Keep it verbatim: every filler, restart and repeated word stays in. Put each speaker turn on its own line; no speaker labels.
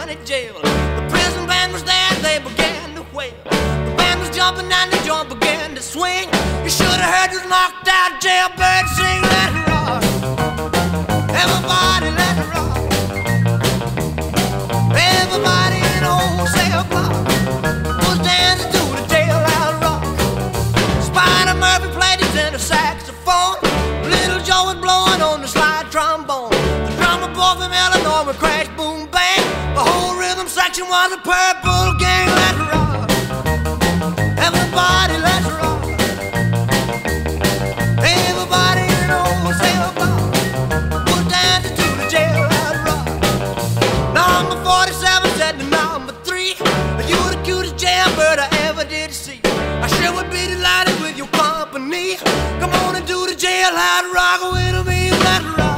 County jail. The prison band was there, they began to wail. The band was jumping and the joint began to swing. You should have heard those knocked out jailbirds sing. Let it rock, everybody let it rock. Everybody in the whole cell block was dancing to the jailhouse rock. Spider Murphy played his tenor saxophone. Little Joe was blowing on the slide trombone. The drummer boy from Illinois would crash, boom, bang. The whole rhythm section was a Purple Gang. Let's rock, everybody, let's rock. Everybody in the whole cell block was dancing to the jailhouse rock. Number forty-seven said to number three, "You're the cutest jailbird I ever did see. I sure would be delighted with your company. Come on and do the jailhouse rock with me, let's rock."